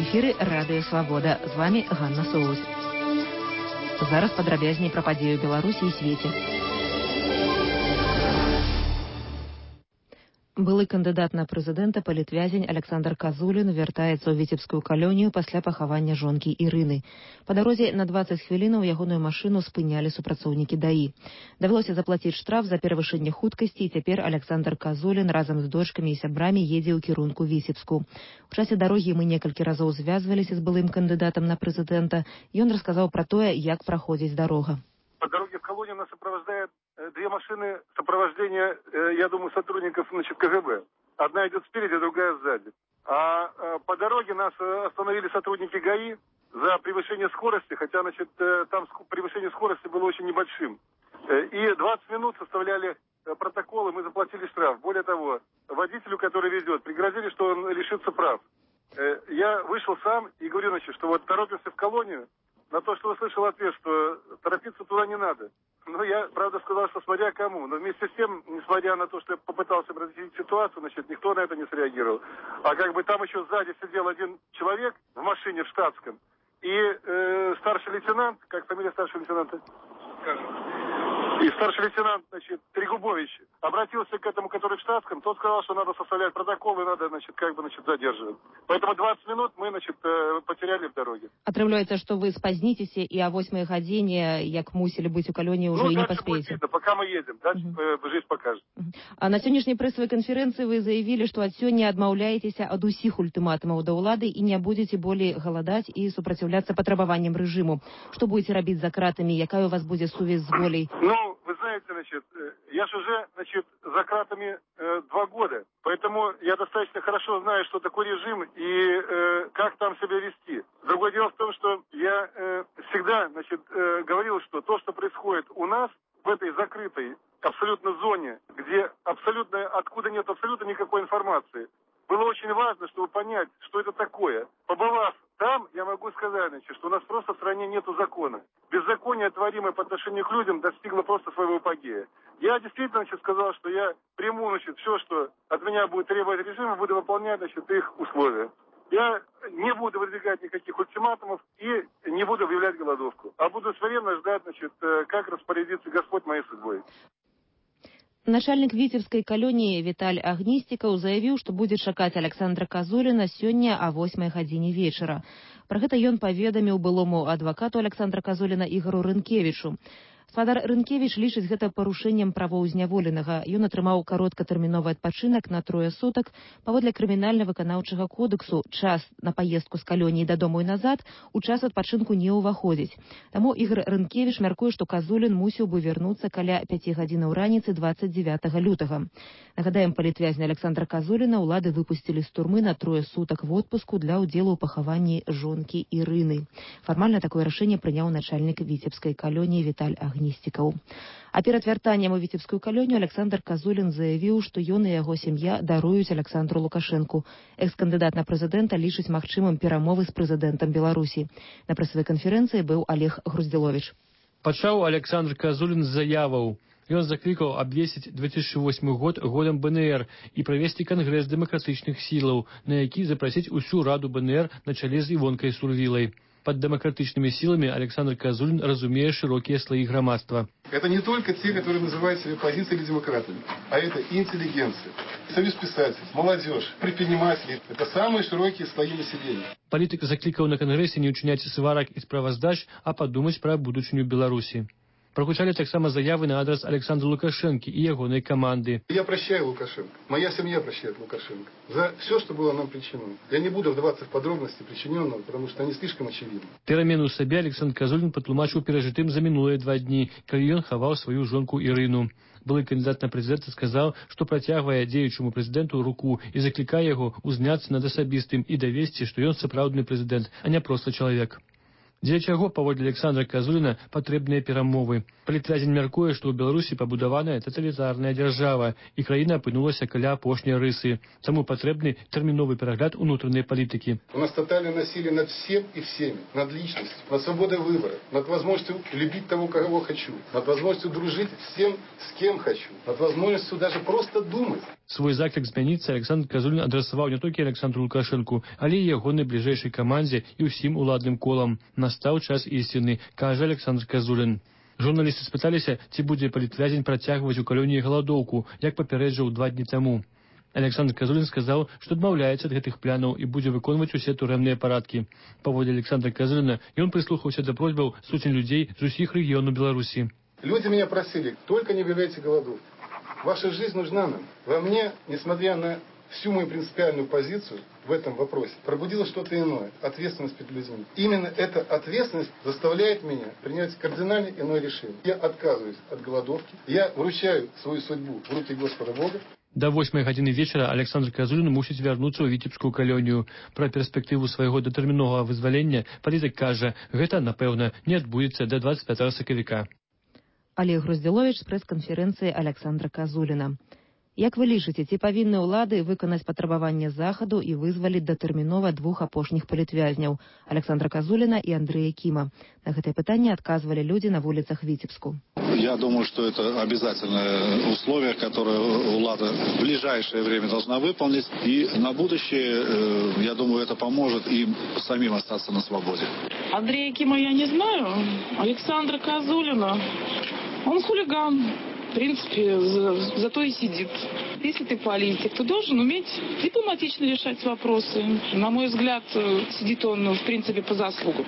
эфіры Радыё Свабода. З вами Ганна Соус. Зараз падрабязней пра падзею Беларусі і свеце. Былы кандыдат на прэзідэнта палітвязень Александр Казулін вяртаецца ў віцебскую калонію пасля пахавання жонкі Ірыны. Па дарозе на 20 хвілінаў ягоную машыну спынялі супрацоўнікі ДАІ. Давялося заплаціць штраф за перавышэнне хуткасці, і цяпер Александр Казулін разам з дочкамі і сябрамі едзе ў кірунку Віцебску. У часе дарогі мы некалькі разоў звязваліся з былым кандыдатам на прэзідэнта. Ён расказаў пра тое, як праходзіць дарога. По дороге в колонию нас сопровождает две машины сопровождения, я думаю, сотрудников КГБ. Одна идет спереди, другая сзади. А по дороге нас остановили сотрудники ГАИ за превышение скорости, хотя, там превышение скорости было очень небольшим. И 20 минут составляли протоколы, мы заплатили штраф. Более того, водителю, который везет, пригрозили, что он лишится прав. Я вышел сам и говорю, что вот торопимся в колонию. На то, что услышал ответ, что торопиться туда не надо. Но я, правда, сказал, что смотря кому. Но вместе с тем, несмотря на то, что я попытался разъяснить ситуацию, никто на это не среагировал. А там еще сзади сидел один человек в машине в штатском. И старший лейтенант, как фамилия старшего лейтенанта? И старший лейтенант, Трегубович, обратился к этому, который в штатском, тот сказал, что надо составлять протокол и надо, задерживать. Поэтому 20 минут мы, потеряли в дороге. Атрымліваецца, што вы спазніцеся і о 8 гадзіне, як мусілі быць у калоніі, ўжо і не паспееце. Пока мы едем, дальше жизнь покажет. А на сённяшняй прэсавай канферэнцыі вы заявілі, што ад сёння адмаўляецеся ад усіх ультыматумаў да ўлады і не будзеце болей галадаць і супраціўляцца патрабаванням рэжыму. Што будзеце рабіць за кратамі, якая у вас будзе сувязь з волей? Вы знаете, я же уже, за кратами 2 года, поэтому я достаточно хорошо знаю, что такое режим и как там себя вести. Другое дело в том, что я всегда, говорил, что то, что происходит у нас в этой закрытой абсолютно зоне, где откуда нет абсолютно никакой информации, было очень важно, чтобы понять, что это такое. Побывав там, я могу сказать, что у нас просто в стране нету закона. Беззаконие, творимое по отношению к людям, достигло просто своего апогея. Я действительно, сказал, что я приму, все, что от меня будет требовать режима, буду выполнять, их условия. Я не буду выдвигать никаких ультиматумов и не буду объявлять голодовку, а буду смиренно ждать, как распорядится Господь моей судьбой. Начальнік віцебскай калоніі Віталь Агністікаў заявіў, што будзе чакаць Александра Казуліна сёння о 8 гадзіне вечара. Пра гэта ён паведаміў былому адвакату Александра Казуліна Ігору Рынкевічу. Спадар Рынкевіч лічыць гэта парушэннем правоў зняволенага. Ён атрымаў кароткатэрміновы адпачынак на 3 сутак. Паводле крымінальна-выканаўчага кодексу час на паездку з калоніі дадому і назад у час адпачынку не ўваходзіць. Таму Ігор Рынкевіч мяркуе, што Казулін мусіў бы вярнуцца каля 5 гадзінаў раніцы 29 лютага. Нагадаем, палітвязня Александра Казуліна ўлады выпусцілі з турмы на 3 сутак в отпуску для ўдзелу ў пахаванні жонкі Ірыны. Фармальна такое рашэнне прыняў начальнік віцебскай калоніі Віталь Агністікаў. А перад вяртаннем у віцебскую калонію Александр Казулін заявіў, што ён і яго сям'я даруюць Александру Лукашэнку. Экс-кандыдат на прэзідэнта лічыць магчымым перамовы з прэзідэнтам Беларусі. На прэсавай канферэнцыі быў Олег Груздзіловіч. Пачаў Александр Казулін з заяваў. Ён заклікаў абвесціць 2008 год годам БНР і правесці кангрэс дэмакратычных сілаў, на які запрасіць усю раду БНР на чале з Івонкай Сурвілай. Под демократичными силами Александр Казулин разумеет широкие слои громадства. Это не только те, которые называют себя оппозицией или демократами, а это и интеллигенция, союз писателей, молодежь, предприниматели. Это самые широкие слои населения. Политик закликал на Конгрессе не учинять сварок и справоздач, а подумать про будущую Беларуси. Прагучалі таксама заявы на адрес Александра Лукашенко и ягонай команды. Я прощаю Лукашенко. Моя семья прощает Лукашенко за все, что было нам причинено. Я не буду вдаваться в подробности причиненного, потому что они слишком очевидны. Перамену сабе Александр Казулін патлумачыў перажытым за мінулыя 2 дні, калі ён хаваў сваю жонку Ірыну. Былы кандидат на прэзідэнта сказаў, што працягвае дзеючаму прэзідэнту руку і заклікае яго узняцца над асабістым і давесці, што ён сапраўдны прэзідэнт, а не проста чалавек. Дзеля чаго, паводле Александра Казуліна, патрэбныя перамовы. Палітвязень мяркуе, што ў Беларусі пабудаваная таталітарная дзяржава, і краіна апынулася каля апошняй рысы. Таму патрэбны тэрміновы перагляд унутранай палітыкі. У нас тотальное насилие над всем и всеми, над личностью, над свободой выбора, над возможностью любить того, кого хочу, над возможностью дружить с тем, с кем хочу, над возможностью даже просто думать. Свой заклік змяніцца Александр Казулін адрасаваў не толькі Александру Лукашэнку, але і ягонай бліжэйшай камандзе і ўсім уладным колам. Настаў час ісціны, кажа Александр Казулін. Журналісты спыталіся, ці будзе палітвязень працягваць у калоніі галадоўку, як папярэджаў 2 дні таму. Александр Казулін сказаў, што адмаўляецца ад гэтых планаў і будзе выконваць усе турэмныя парадкі. Паводле Александра Казуліна, ён прыслухаўся да просьбаў соцень людзей з усіх рэгіёнаў Беларусі. Люди меня просили, только не объявляйте голодовку. Ваша жизнь нужна нам. Во мне, несмотря на всю мою принципиальную позицию в этом вопросе, пробудилось что-то иное. Ответственность перед людьми. Именно эта ответственность заставляет меня принять кардинально иное решение. Я отказываюсь от голодовки. Я вручаю свою судьбу в руки Господа Бога. До 8 гадзіны вечара Александр Казулін мусіць вярнуцца ў віцебскую калонію. Пра перспектыву свайго датэрміновага вызвалення палітык кажа, гэта, напэўна, не адбудзецца да 25 сакавіка. Олег Груздзіловіч з прэс-канферэнцыі Александра Казуліна. Як вы лічыце, ці павінны ўлады выканаць патрабаванне захаду і вызваліць датэрмінова 2 апошніх палітвязняў Александра Казуліна і Андрэя Кіма? На гэтае пытанне адказвалі людзі на вуліцах Витебску. Я думаю, что это обязательное условие, которое влада в ближайшее время должна выполнить. И на будущее, я думаю, это поможет им самим остаться на свободе. Андрея Кима я не знаю. Александра Казулина, он хулиган. В принципе, зато и сидит. Если ты политик, то должен уметь дипломатично решать вопросы. На мой взгляд, сидит он, в принципе, по заслугам.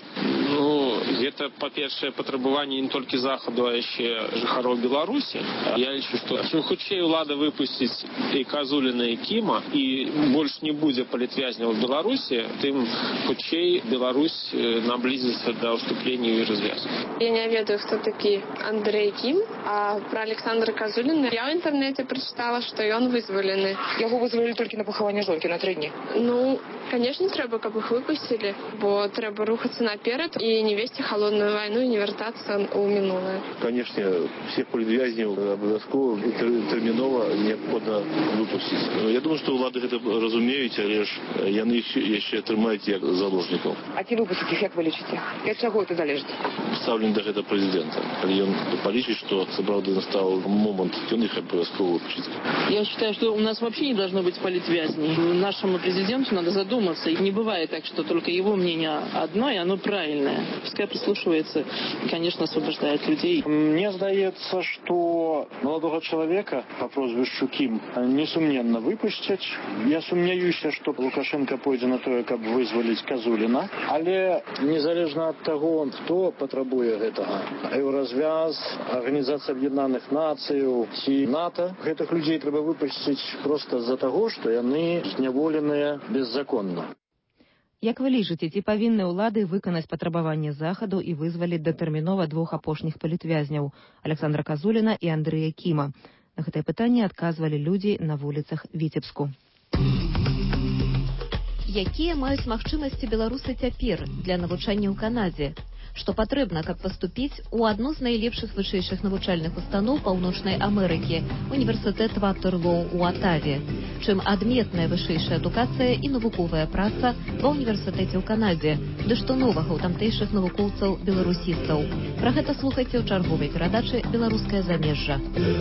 Ну, это, по-перше, патрабаванне не толькі захаду, а яшчэ жыхароў Беларусі. Я лічу, што чым хутчэй ўлада выпусціць і Казуліна, і Кіма, і больш не будзе палітвязняў у Беларусі, тым хутчэй Беларусь наблизится до ўступлення і развязки. Я не ведаю, хто такі Андрей Кім, а про Александра Казуліна я ў інтэрнэце прачытала, што ён вызвалены. Яго вызвалілі толькі на пахаванне жонкі на 3 дні. Ну, конечно, трэба, каб іх выпусцілі, бо трэба рухацца наперад і не весці холодную войну и не вертаться у минулое. Конечно, всех политвязней обовязково терминова необходимо выпустить. Я думаю, что влады это разумеют, але ж яны еще трымаюць як заложников. А ці выпусціць іх, як вы лічыце? Ад чаго это залежыць? Ставлю до этого президента. Калі ён полічыць, что сапраўды настал момент, он их обовязково выпустит. Я считаю, что у нас вообще не должно быть политвязней. Нашему президенту надо задуматься. И не бывает так, что только его мнение одно, и оно правильное. Пускай прислушивается и, конечно, освобождает людей. Мне здаецца, что молодого человека по прозвищу Ким несумненно выпустят. Я сумняюся, что Лукашенко пойдзе на тое, каб вызваліць Казуліна. Але незалежна ад таго, хто патрабуе гэтага, Еўразвяз, Арганізацыя Аб'яднаных Нацыяў ці НАТО, гэтых людзей трэба выпусціць проста з-за таго, што яны зняволеныя беззаконна. Як вы лічыце, ці павінны ўлады выканаць патрабаванне захаду і вызваліць датэрмінова 2 апошніх палітвязняў Александра Казуліна і Андрэя Кіма? На гэтае пытанне адказвалі людзі на вуліцах Витебску. Якія маюць магчымасці беларусы цяпер для навучання ў Канадзе? Што патрэбна, каб паступіць у адну з найлепшых вышэйшых навучальных устаноў Паўночнай Амерыкі, універсітэт Ватерлоу у Атаве. Чым адметная вышэйшая адукацыя і навуковая праца ва ўніверсітэце ў Канадзе, ды што новага ў тамтэйшых навукоўцаў-беларусістаў. Пра гэта слухайце ў чарговай перадачы «Беларускае замежжа».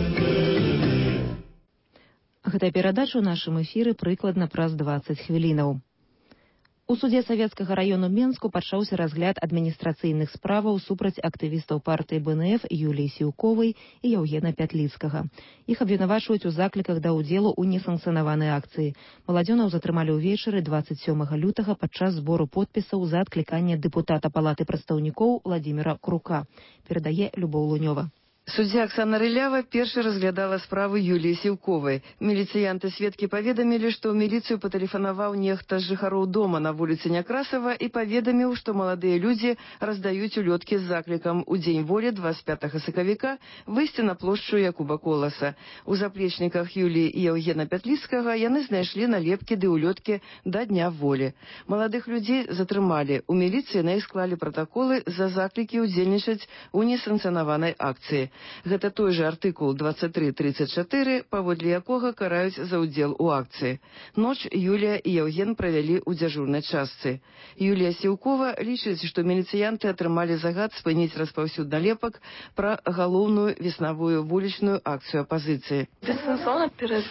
Гэтая перадача ў нашым эфіры прыкладна праз 20 хвілінаў. У судзе Савецкага раёну Менску пачаўся разгляд адміністрацыйных справаў супраць актывістаў партыі БНФ Юліі Сіўковай і Яўгена Пятліцкага. Іх абвінавачваюць у закліках да ўдзелу ў несанкцыянаванай акцыі. Маладзёнаў затрымалі ўвечары 27 лютага падчас збору подпісаў за адкліканне дэпутата Палаты прадстаўнікоў Владзіміра Крука. Перадае Любоў Лунёва. Суддзя Аксана Рылява першы разглядала справу Юліі Сіўковай. Міліцыянты-сведкі паведамілі, што ў міліцыю патэлефанаваў нехта з жыхароў дома на вуліцы Някрасава і паведаміў, што маладыя людзі раздаюць улёткі з заклікам у дзень волі 25 сакавіка выйсці на плошчу Якуба Коласа. У заплечніках Юліі і Яўгена Пятліцкага яны знайшлі налепкі ды улёткі да дня волі. Маладых людзей затрымалі. У міліцыі на іх склалі пратаколы за заклікі ўдзельнічаць у несанкцыянаванай акцыі. Гэта той жа артыкул 23.34, паводле якога караюць за ўдзел у акцыі. Ноч Юлія і Яўген правялі ў дзяжурнай частцы. Юлія Сіўкова лічыць, што міліцыянты атрымалі загад спыніць распаўсюд налепак пра галоўную веснавую вулічную акцыю апазіцыі. Бессэнсоўна перад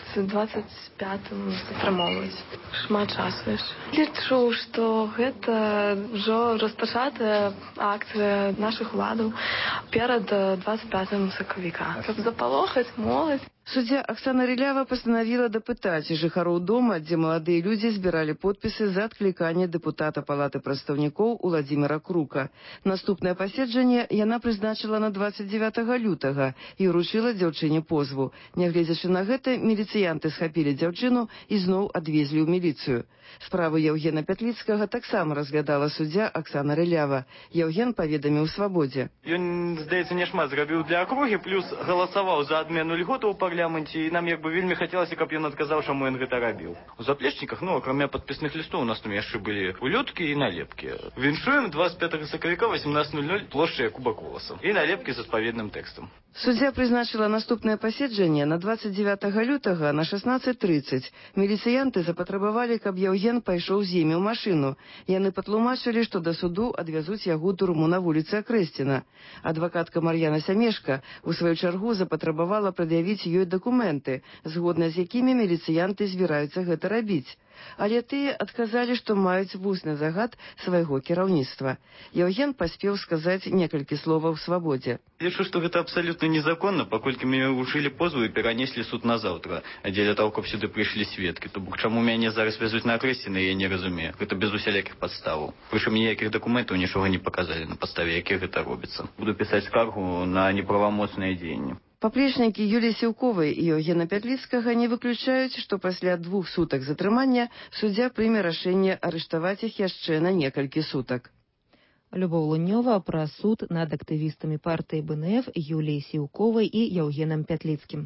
25-м затрымоўваць. Шмат часу яшчэ. Лічу, што гэта ўжо распачатая акцыя нашых уладаў перад 25 сакавіка, каб запалохаць моладзь. Суддзя Аксана Рылява пастанавіла дапытаць жыхароў дома, дзе маладыя людзі збіралі подпісы за адкліканне дэпутата Палаты прадстаўнікоў Уладзіміра Крука. Наступнае паседжанне яна прызначыла на 29 лютага і ўручыла дзяўчыне позву. Нягледзячы на гэта, міліцыянты схапілі дзяўчыну і зноў адвезлі ў міліцыю. Справу Яўгена Пятліцкага таксама разглядала суддзя Аксана Рылява. Яўген паведаміў свабодзе. Ён, здаецца, няшмат зрабіў для акругі, плюс галасаваў за адмену льготаў у парламенце, і нам як бы вельмі хацелася, каб ён адказаў, чаму ён гэта рабіў. У заплечніках, акрамя падпісных лістоў, у нас там яшчэ былі улёткі і налепкі. Віншуем 25 сакавіка 18:00 плошча Якуба Коласа. І налепкі з адпаведным тэкстам. Суддзя прызначыла наступнае паседжанне на 29 лютага на 16:30. Міліцыянты запатрабавалі, каб Яўген пайшоў з імі ў машыну. Яны патлумачылі, што да суду адвязуць яго турму на вуліцы Акрэсціна. Адвакатка Мар'яна Сямешка у сваю чаргу запатрабавала прад'явіць ёй дакументы, згодна з якімі міліцыянты збіраюцца гэта рабіць. Але тыя адказалі, што маюць вусны загад свайго кіраўніцтва. Яўген паспеў сказаць некалькі словаў свабодзе. Лічу, што гэта абсалютна незаконна, паколькі мяне ўручылі позву і перанеслі суд на заўтра. А дзеля таго, каб сюды прыйшлі сведкі. То бок, чаму мяне зараз вязуць на Акрэсціна, я не разумею. Гэта без усялякіх падставаў. Прычым ніякіх дакументаў нічога не паказалі, на падставе якіх гэта робіцца. Буду пісаць скаргу на неправамоцныя дзеянні. Паплечнікі Юліі Сіўковай і Яўгена Пятліцкага не выключаюць, што пасля 2 сутак затрымання суддзя прыме рашэнне арыштаваць іх яшчэ на некалькі сутак. Любоў Лунёва пра суд над актывістамі партыі БНФ Юліяй Сіўковай і Яўгенам Пятліцкім.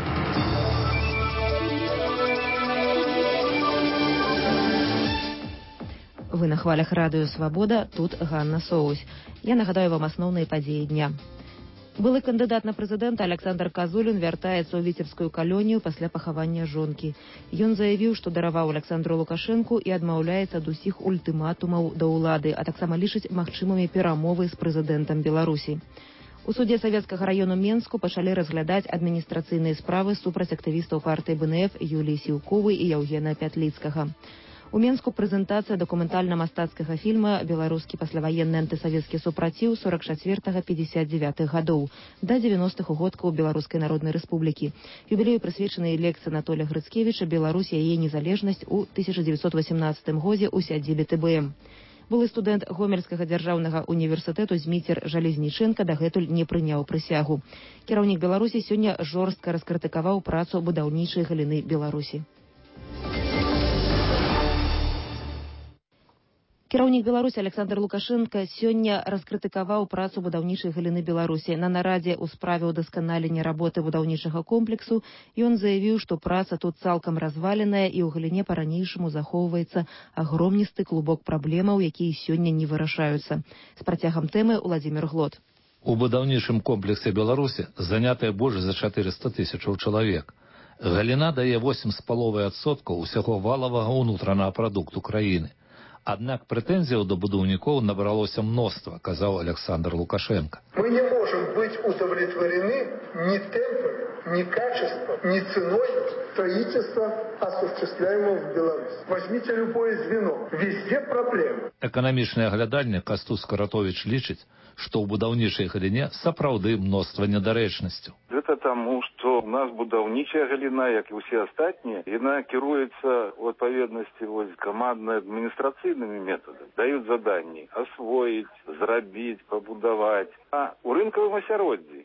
Вы на хвалях радыё «Свабода», тут Ганна Соусь. Я нагадаю вам асноўныя падзеі дня. Былы кандыдат на прэзідэнта Александр Казулін вяртаецца ў віцебскую калонію пасля пахавання жонкі. Ён заявіў, што дараваў Александру Лукашэнку і адмаўляецца ад усіх ультыматумаў да ўлады, а таксама лічыць магчымымі перамовы з прэзідэнтам Беларусі. У судзе Савецкага раёну Менску пачалі разглядаць адміністрацыйныя справы супраць актывістаў партыі БНФ Юліі Сіўковай і Яўгена Пятліцкага. У Менску прэзентацыя дакументальна-мастацкага фільма «Беларускі пасляваенны антысавецкі супраціў 44-59 гадоў» да 90-х угодкаў Беларускай Народнай Рэспублікі. Юбілею прысвечаны лекцыя Анатолія Грыцкевіча «Беларусь і яе незалежнасць» у 1918 годзе ў сядзібе ТБМ. Былы студэнт Гомельскага дзяржаўнага універсітэту Зміцер Жалезніченка дагэтуль не прыняў прысягу. Кіраўнік Беларусі сёння жорстка раскрытыкаваў працу будаўнічай галіны Беларусі. Кіраўнік Беларусі Александр Лукашенко сёння раскрытыкаваў працу будаўнічай галіны Беларусі. На нарадзе ў справе ўдасканалення работы будаўнічага комплексу ён заявіў, што праца тут цалкам разваленая і ў галіне па-ранейшаму захоўваецца агромністы клубок праблемаў, якія сёння не вырашаюцца. З працягам тэмы Уладзімір Глот. У будаўнічым комплексе Беларусі занятыя больш за 400 000 чалавек. Галіна дае 8,5% усяго валавага ўнутранага прадукту краіны. Аднак прэтэнзіяў да будаўнікоў набралося мноства, казаў Александр Лукашенко. Мы не можем быть удовлетворены ни темпами, ни качеством, ни ценой строительства, осуществляемого в Беларуси. Возьмите любое звено. Везде проблемы. Эканамічны аглядальнік Кастус Каратович лічыць, што ў будаўнічай галіне сапраўды мноства недарэчнасцяў. Гэта таму, што у нас будаўнічая галіна, як і ўсе астатнія, яна кіруецца ў адпаведнасці камандна-адміністрацыйнымі метадамі. Даюць заданні асвоіць, зрабіць, пабудаваць. А ў рынкавым асяроддзі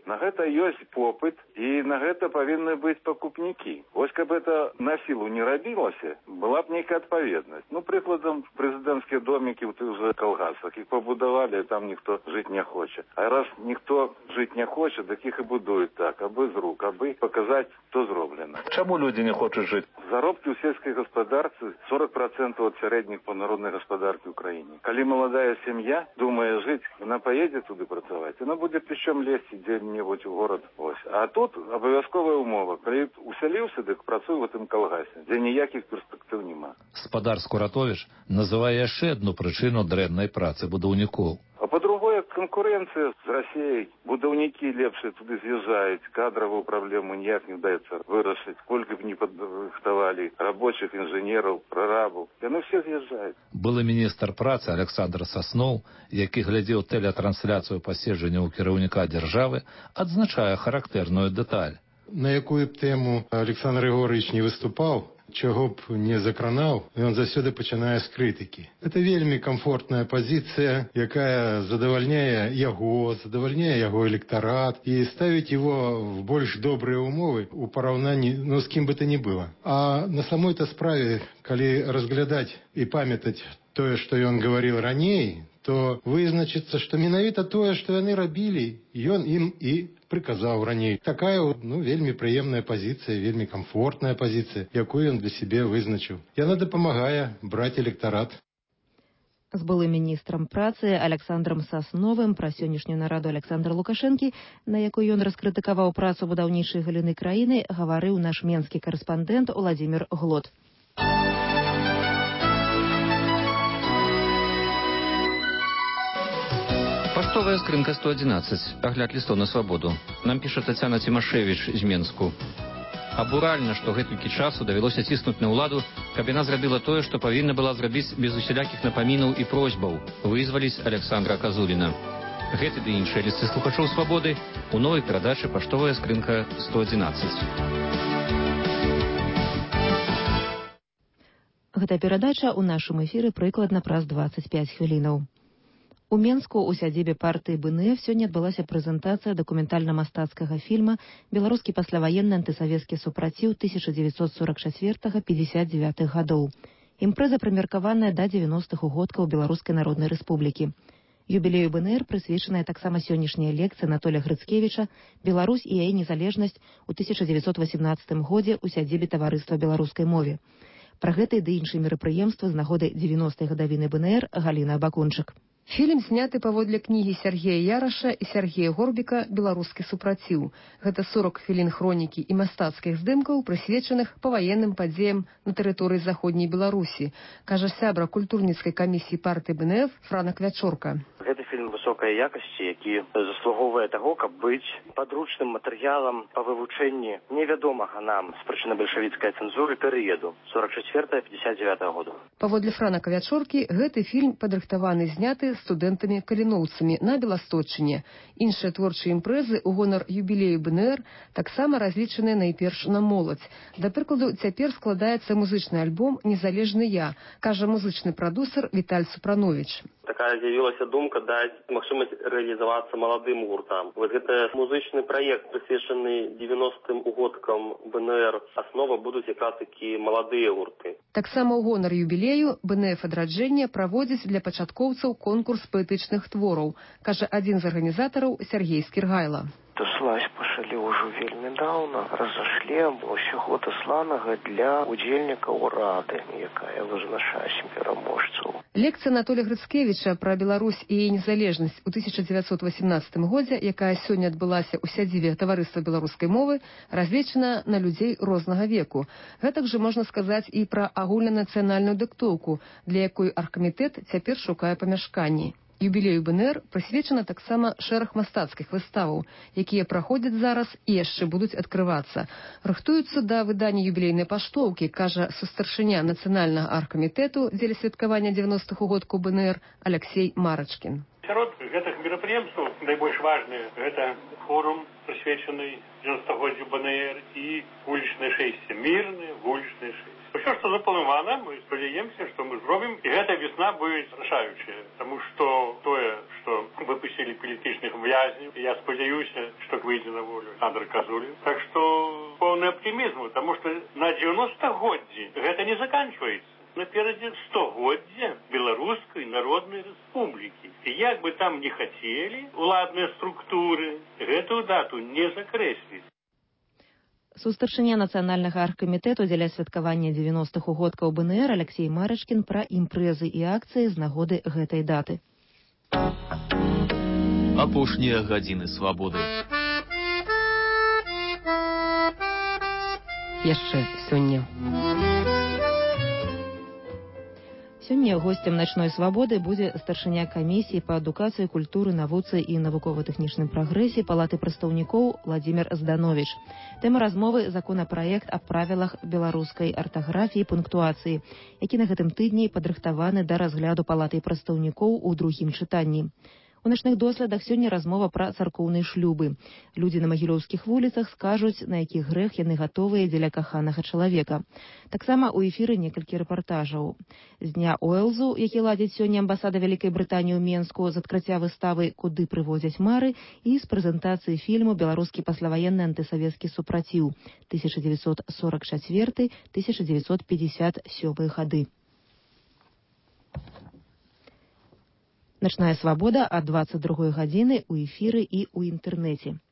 На гэта ёсць попыт, і на гэта павінны быць пакупнікі. Вось каб это на сілу не рабілася, была б нейкая адпаведнасць. Ну, прыкладам, прэзідэнцкія домікі ў тых жа калгасах. Іх пабудавалі, а там ніхто жыць не хоча. А раз ніхто жыць не хоча, так іх і будуюць так, абы з рук, абы паказаць, што зроблена. Чаму людзі не хочуць жыць? Заробкі ў сельскай гаспадарцы 40% ад сярэдніх па народнай гаспадаркі ў краіне. Калі маладая сям'я думае жыць, яна паедзе туды працаваць, яна будзе плечом лезці дзе-небудзь у горад. Ось. А тут абавязковая умова. Калі усяліўся, дык працуй у тым калгасе, дзе ніякіх перспектыў няма. Спадар Скуратович называе яшчэ адну прычыну дрэннай працы будаўнікоў. А па-другое, канкурэнцыя з Расіяй. Будаўнікі лепшыя туды з'язджаюць, кадравую праблему ніяк не ўдаецца вырашыць. Колькі б не падрыхтавалі рабочых, інжынераў, прарабаў. Яны ўсе з'язджаюць. Былы міністр працы Александр Сасноў, які глядзеў тэлетрансляцыю паседжання ў кіраўніка дзяржавы, адзначае характэрную дэталь. На якую б тэму Александр Егорович не выступаў, чого б не закранаў, ён заўсёды пачынае з крытыкі. Это вельмі комфортная пазіцыя, якая задавальняе яго электарат і ставіць его в больш добрыя умовы у параўнанні, з кім бы то ни было. А на самой-то справе, калі разглядаць і памятаць тое, што ён гаварыў раней, то вызначыцца, што менавіта тое, што яны рабілі, ён ім і прыказаў раней. Такая вельмі прыемная пазіцыя, вельмі комфортная пазіцыя, якую ён для сябе вызначыў. Яна дапамагае браць электарат. З былым міністрам працы Александром Сасновым пра сённяшнюю нараду Александра Лукашэнкі, на якой ён раскрытыкаваў працу будаўнічай галіны краіны, гаварыў наш менскі карэспандэнт Уладзімір Глот. Паштовая скрынка 111. Агляд лістоў на свабоду. Нам піша Тацяна Цімашевіч з Менску. Абуральна, што гэтулькі часу давялося ціснуць на ўладу, каб яна зрабіла тое, што павінна была зрабіць без усялякіх напамінаў і просьбаў – вызваліць Александра Казуліна. Гэты ды іншыя лісты слухачоў свабоды у новай перадачы «Паштовая скрынка 111». Гэта перадача ў нашым эфіры прыкладна праз 25 хвілінаў. У Менску у сядзібе партыі БНФ сёння адбылася прэзентацыя дакументальна-мастацкага фільма «Беларускі пасляваенны антысавецкі супраціў 1944-59 гадоў». Імпрэза прымеркаваная да 90-х угодкаў Беларускай Народнай Рэспублікі. Юбілею БНР прысвечаная таксама сённяшняя лекцыя Анатолія Грыцкевіча «Беларусь і яе незалежнасць у 1918 годзе ў сядзібе таварыства беларускай мове». Пра гэта і ды іншыя мерапрыемствы з нагоды 90-й гадавіны БНР Галіна Абакунчык. Фільм зняты паводле кнігі Сергея Яраша і Сергея Горбіка «Беларускі супраціў». Гэта 40 хвілін хронікі і мастацкіх здымкаў, прысвечаных паваенным падзеям на тэрыторыі заходняй Беларусі, кажа сябра культурніцкай камісіі партыі БНФ Франак Вячорка. Гэта фільм высокай якасці, які заслугоўвае таго, каб быць падручным матэрыялам па вывучэнні невядомага нам з прычыны бальшавіцкай цэнзуры перыяду 44-59 году. Паводле Франака Вячоркі, гэты фільм падрыхтаваны зняты студэнтамі-каліноўцамі на Беласточчыне. Іншыя творчыя імпрэзы ў гонар юбілею БНР таксама разлічаныя найперш на моладзь. Да прыкладу, цяпер складаецца музычны альбом «Незалежны я», кажа музычны прадусер Віталь Супранович. Такая з'явілася думка даць магчымасць рэалізавацца маладым гуртам. Вот гэта музычны праект, прысвечаны 90-м угодкам БНР. Аснова будуць якраз такі маладыя гурты. Таксама ў гонар юбілею БНФ «Адраджэнне» праводзіць для пачаткоўцаў конкурс паэтычных твораў, кажа адзін з арганізатараў Сергей Скіргайла. Слазь пачалі ўжо вельмі даўна. Разашлі ўсяго дасланага для удзельнікаў рады, якая вызначае пераможцаў. Лекцыя Анатолія Грыцкевіча пра Беларусь і яе незалежнасць у 1918 годзе, якая сёння адбылася ў сядзібе таварыства беларускай мовы, разлічана на людзей рознага веку. Гэтак жа можна сказаць і пра агульнанацыянальную дыктоўку, для якой аргкамітэт цяпер шукае памяшканні. Юбілею БНР прысвечана таксама шэраг мастацкіх выставаў, якія праходзяць зараз і яшчэ будуць адкрывацца. Рыхтуюцца да выдання юбілейнай паштоўкі, кажа сустаршыня нацыянальнага аргкамітэту дзеля святкавання 90-х угодкаў БНР Алексей Марачкін. Сярод гэтых мерапрыемстваў найбольш важныя гэта форум, прысвечаны 90-годдзю БНР і вулічнае шэсце, мірнае вулічнае шэсце. Усё, што запланавана, мы спадзяемся, што мы зробім, і гэта весна будзе рашаючая, таму што тое, что выпустили политичных вязней. Я сподеюсь, что выйдет на волю Александр Козулин. Так что полный оптимизм, потому что на 90-годзе это не заканчивается. Напереди 100-годзе Белорусской Народной Республики. И як бы там не хотели уладные структуры, эту дату не закреслить. Сустаршыня нацыянальнага аргкамітэту дзеля святкавання 90-х угодкаў БНР Алексей Марачкін пра імпрэзы і акцыі з нагоды гэтай даты. Апошнія гадзіны свабоды. Яшчэ сёння. Сёння госцем начной свабоды будзе старшыня камісіі па адукацыі, культуры, навуцы і навукова-тэхнічным прагрэсе Палаты прадстаўнікоў Владзімір Здановіч. Тэма размовы законапраект аб правілах беларускай артаграфіі і пунктуацыі, які на гэтым тыдні падрыхтаваны да разгляду Палатай прадстаўнікоў у другім чытанні. У начных досведах сёння размова пра царкоўныя шлюбы. Людзі на магілёўскіх вуліцах скажуць, на які грэх яны гатовыя дзеля каханага чалавека. Таксама ў эфіры некалькі рэпартажаў. З дня Уэлзу, які ладзіць сёння амбасада Вялікай Брытаніі ў Менску, з адкрыцця выставы «Куды прывозяць мары» і з прэзентацыі фільму «Беларускі пасляваенны антысавецкі супраціў» 1944-1957 гады. Начная свабода ад 22 гадзіны ў эфіры і ў інтэрнэце.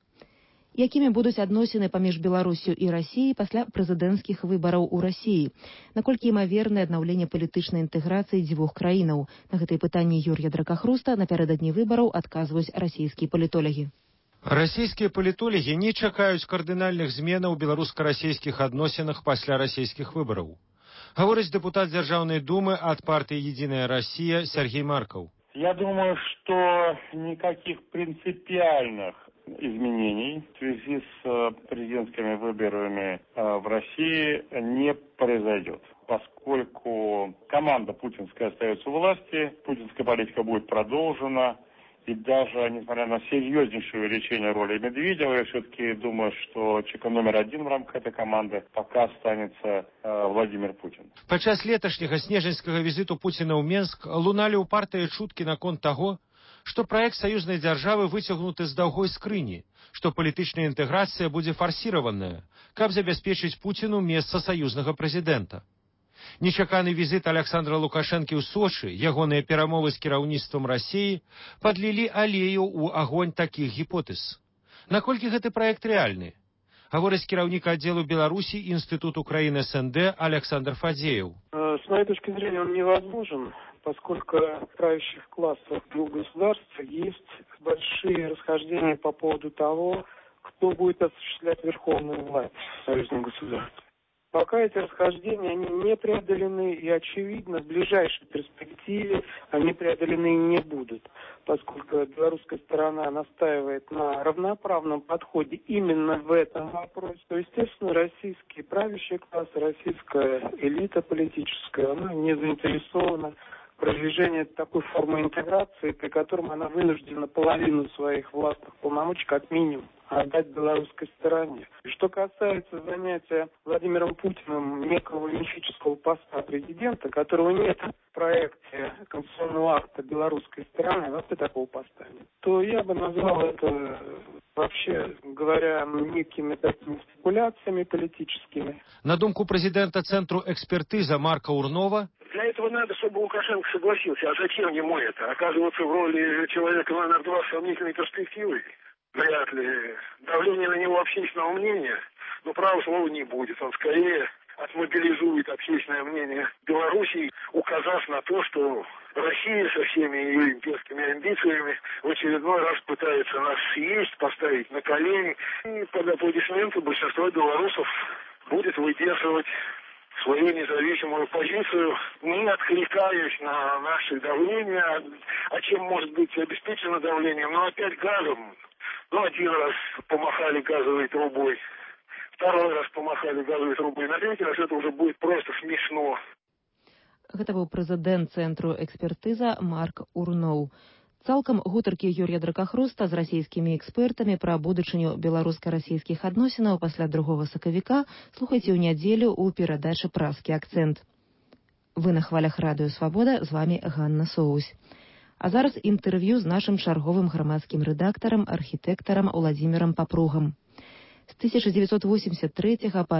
Якімі будуць адносіны паміж Беларусю і Расіяй пасля прэзідэнцкіх выбараў у Расіі? Наколькі імавернае аднаўленне палітычнай інтэграцыі дзвюх краінаў? На гэтае пытанне Юрія Дракахруста напярэдадні выбараў адказваюць расійскія палітолагі. Расійскія палітолагі не чакаюць кардынальных зменаў у беларуска-расійскіх адносінах пасля расійскіх выбараў. Гаворыць дэпутат Дзяржаўнай думы ад партыі «Единая Россия» Сергей Марков. Я думаю, что никаких принципиальных изменений в связи с президентскими выборами в России не произойдет, поскольку команда путинская остается у власти, путинская политика будет продолжена. И даже, несмотря на серьезнейшее увеличение роли Медведева, я все-таки думаю, что человеком номер один в рамках этой команды пока останется Владимир Путин. Падчас леташняга снежаньскага візіту Пуціна ў Менск луналі ўпартыя чуткі наконт таго, што праект саюзнай дзяржавы выцягнуты з даўгой скрыні, што палітычная інтэграцыя будзе фарсіраваная, каб забяспечыць Пуціну месца саюзнага прэзідэнта. Нечаканы візіт Александра Лукашэнкі ў Сочы, ягоныя перамовы з кіраўніцтвам Расіі падлілі алею ў агонь такіх гіпотэз. Наколькі гэты праект рэальны? Гаворыць кіраўнік аддзелу Беларусі Институт Украины СНД Александр Фадеев. С моей точки зрения он невозможен, поскольку в правящих классах двух государств есть большие расхождения по поводу того, кто будет осуществлять верховную власть в союзном государстве. Пока эти расхождения они не преодолены, и, очевидно, в ближайшей перспективе они преодолены не будут, поскольку белорусская сторона настаивает на равноправном подходе именно в этом вопросе. То, естественно, российский правящий класс, российская элита политическая, она не заинтересована в продвижении такой формы интеграции, при котором она вынуждена половину своих властных полномочий, как минимум, отдать белорусской стороне. Что касается занятия Владимиром Путиным некого мифического поста президента, которого нет в проекте конституционного акта белорусской стороны, вообще такого поста нет, то я бы назвал это, вообще говоря, некими такими спекуляциями политическими. На думку президента Центру экспертиза Марка Урнова, для этого надо, чтобы Лукашенко согласился. А зачем ему это? Оказываться в роли человека номер два с сомнительной перспективой? Вряд ли. Давление на него общественного мнения, но права слова не будет. Он скорее отмобилизует общественное мнение Белоруссии, указав на то, что Россия со всеми ее имперскими амбициями в очередной раз пытается нас съесть, поставить на колени. И под аплодисменты большинство белорусов будет выдерживать свою независимую позицию, не откликаясь на наше давление. А чем может быть обеспечено давление? Ну, опять газом. Ну, один раз помахали газовой трубой, второй раз помахали газовой трубой, на третий раз это уже будет просто смешно. Гэта быў прэзідэнт Цэнтру экспертыза Марк Урноў. Цалкам гутаркі Юрія Дракахруста з расійскімі экспертамі пра будучыню беларуска-расійскіх адносінаў пасля 2 сакавіка слухайце ў нядзелю ў перадачы «Празкі акцэнт». Вы на хвалях радыё «Свабода», з вами Ганна Соусь. А зараз інтэрв'ю з нашым чарговым грамадскім рэдактарам, архітэктарам Уладзімірам Папругам. З 1983 па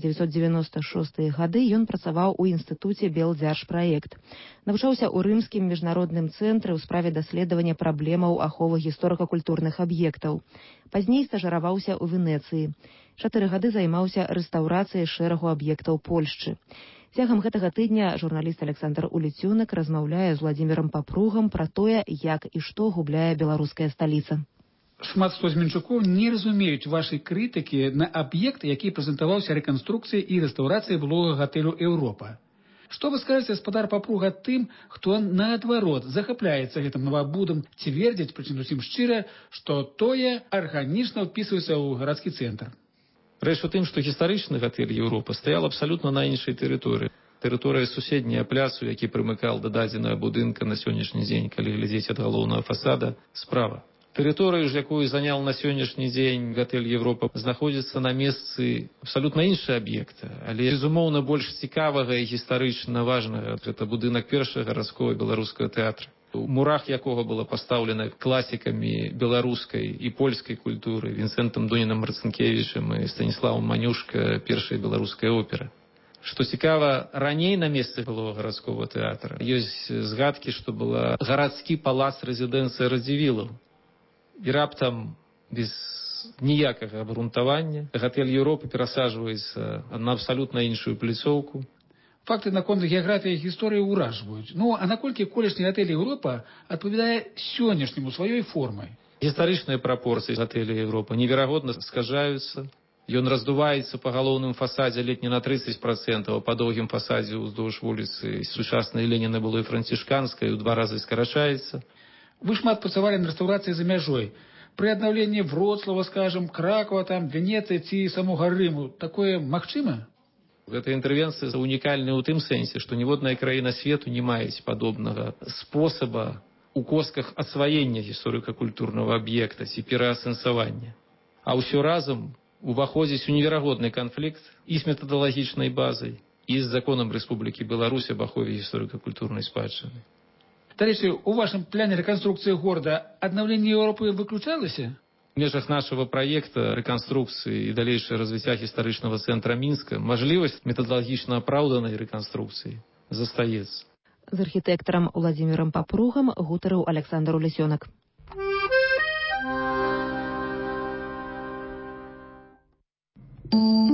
1996 гады ён працаваў у інстытуце Белдзяржпраект. Навучаўся ў рымскім міжнародным цэнтры ў справе даследавання праблемаў аховы гісторыка-культурных аб'ектаў. Пазней стажыраваўся ў Венецыі. 4 гады займаўся рэстаўрацыяй шэрагу аб'ектаў Польшчы. Цягам гэтага тыдня журналіст Александр Уліцюнак размаўляе з Уладзімірам Папругам пра тое, як і што губляе беларуская сталіца. Шмат хто з мінчукоў не разумеюць вашай крытыкі на аб'ект, які прэзентаваўся рэканструкцыяй і рэстаўрацыяй былога гатэлю «Еўропа». Што вы скажаце, гаспадар Папруга, тым, хто наадварот захапляецца гэтым новабудам, цвердзяць, прычым зусім шчыра, што тое арганічна ўпісваецца ў гарадскі цэнтр? Рэч у тым, што гістарычны гатэль «Еўропа» стаял абсалютна на іншай тэрыторыі. Тэрыторыя суседняя пляцу, які прымыкал да дадзенага будынка на сённяшні дзень, калі глядзець ад галоўнага фасада, справа. Тэрыторыю ж, якую занял на сённяшні дзень гатэль «Еўропа», знаходзіцца на месцы абсалютна іншы аб'екта, але, безумоўна, больш цікавага і гістарычна важнага. Гэта будынак першага гарадскога беларускага тэатра, у мурах якога было пастаўлена класікамі беларускай і польскай культуры Вінсентам Дунінам Марцынкевічам і Станіславам Манюшка першая беларуская опера. Што цікава, раней на месцы былога гарадскога тэатра ёсць згадкі, што была гарадскі палац рэзідэнцыя Радзівілаў. І раптам без ніякага абгрунтавання гатэль «Еўропа» перасаджваецца на абсалютна іншую пляцоўку. Факты наконт геаграфіі і гісторыі ўражваюць. Ну, а наколькі колішні гатэль «Еўропа» адпавядае сённяшняму сваёй формай? Гістарычныя прапорцыі гатэлю «Еўропа» неверагодна скажаюцца. Ён раздуваецца па галоўным фасадзе ледь не на 30%, а па доўгім фасадзе ўздоўж вуліцы сучаснай Леніна было і францішканскай, у 2 разы скарачаецца. Вы шмат працавалі на рэстаўрацыі за мяжой. Пры аднаўленні Вроцлава, скажам, Кракова, там, Венецыі ці самога Рыму, такое магчыма? Гэта інтэрвенцыя унікальная ў тым сэнсе, што ніводная краіна свету не маюць падобнага спосаба у косках асваення гісторыка-культурнага аб'екта ці пераасэнсавання. А ўсё разам уваходзіць у неверагодны канфлікт і з метадалагічнай базай, і з законам Рэспублікі Беларусь аб ахове гісторыка-культурнай спадчыны. Дарэчы, у вашым пляне рэканструкцыі горада аднаўленне Еўропы выключалася? В межах нашего проекта реконструкции и дальнейшее развития гістарычнага центра Минска мажлівасць метадалагічна апраўданай рэканструкцыі застаецца. З архітэктарам Уладзімірам Папругам гутарыў Александр Улісёнак.